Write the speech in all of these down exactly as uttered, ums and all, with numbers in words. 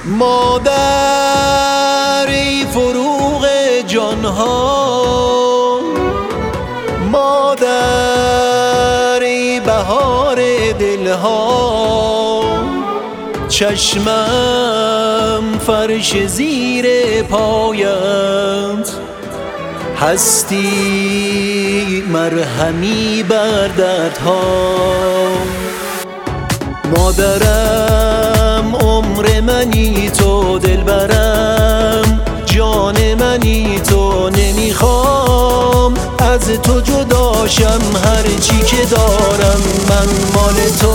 مادر ای فروغ جانها، مادر ای بهار دلها، چشمم فرش زیر پایت، هستی مرهمی بر دردها. مادرم عمر منی تو، دلبرم جان منی تو، نمیخوام از تو جداشم، هرچی که دارم من مال تو.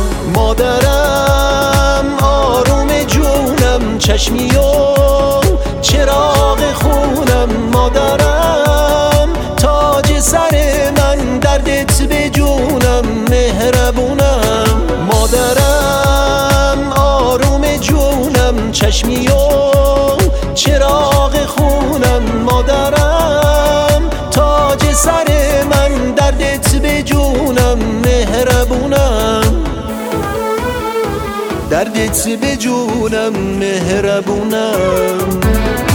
مادرم آروم جونم، چشمی و چراغ خونم، مادرم تاج سر من، دردت به جونم مهربونم. مادرم آروم جونم، چشمی و چراغ خونم، مادرم تاج سر من، دردت به جونم مهربونم، دردت به جونم مهربونم.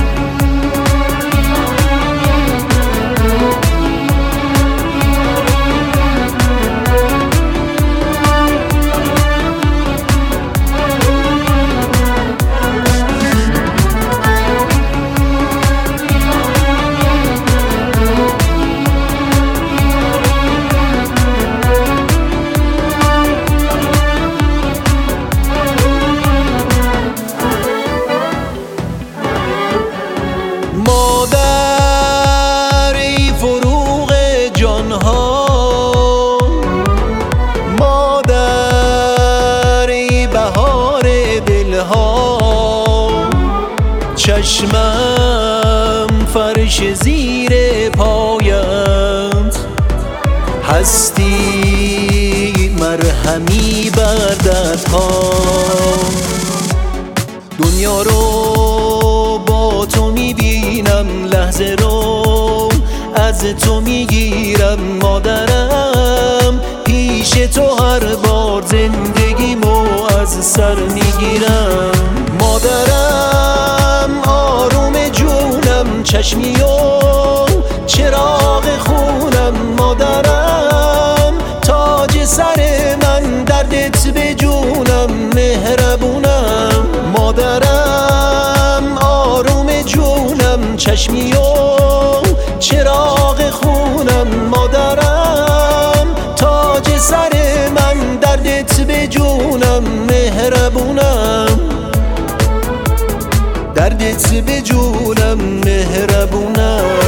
مادر ای فروغ جانها، مادر ای بهار دلها، چشمم فرش زیر پایت، هستی مرهمی بر دردها. دنیا رو با تو میبینم، لحظه رو از تو میگیرم، مادرم پیش تو هر بار زندگیمو از سر میگیرم. مادرم آروم جونم، چشمی و چراغ خونم، مادرم تاج سر من، دردت به جونم مهربونم. مادرم آروم جونم، چشمی و چراغ خونم، مادرم تاج سر من، دردت به جونم مهربونم، دردت به جونم مهربونم.